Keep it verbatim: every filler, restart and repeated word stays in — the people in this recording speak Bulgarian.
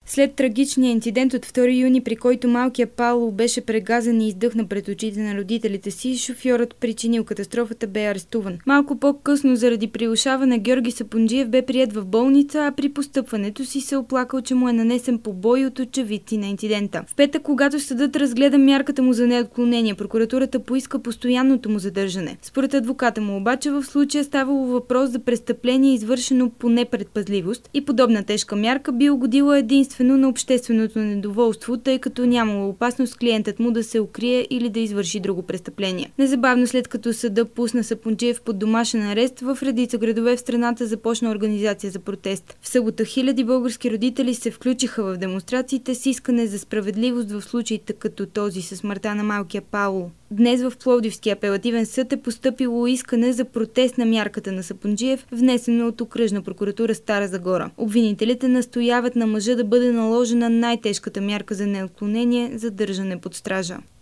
След трагичния инцидент от втори юни, при който малкият Пауло беше прегазан и издъхна пред очите на родителите си, шофьорът, причинил катастрофата, бе арестуван. Малко по-късно, заради прилушаване, Георги Сапунджиев бе приет в болница, а при постъпването си се оплакал, че му е нанесен побой от очевидци на инцидента. В петък, когато съдът разгледа мярката му за неотклонение, прокуратурата поиска постоянното му задържане. Според адвоката му обаче в случая ставало въпрос за престъпление, извършено по непредпазливост, и подобна тежка мярка би угодила единствено на общественото недоволство, тъй като нямало опасност клиентът му да се укрие или да извърши друго престъпление. Незабавно след като съда пусна Сапунджиев под домашен арест, в редица градове в страната започна организация за протест. В събота хиляди български родители се включиха в демонстрациите с искане за справедливост в случаите като този със смъртта на малкия Пауло. Днес в Пловдивския апелативен съд е постъпило искане за протест на мярката на Сапунджиев, внесено от Окръжна прокуратура Стара Загора. Обвинителите настояват на мъжа да бъде наложена най-тежката мярка за неотклонение – задържане под стража.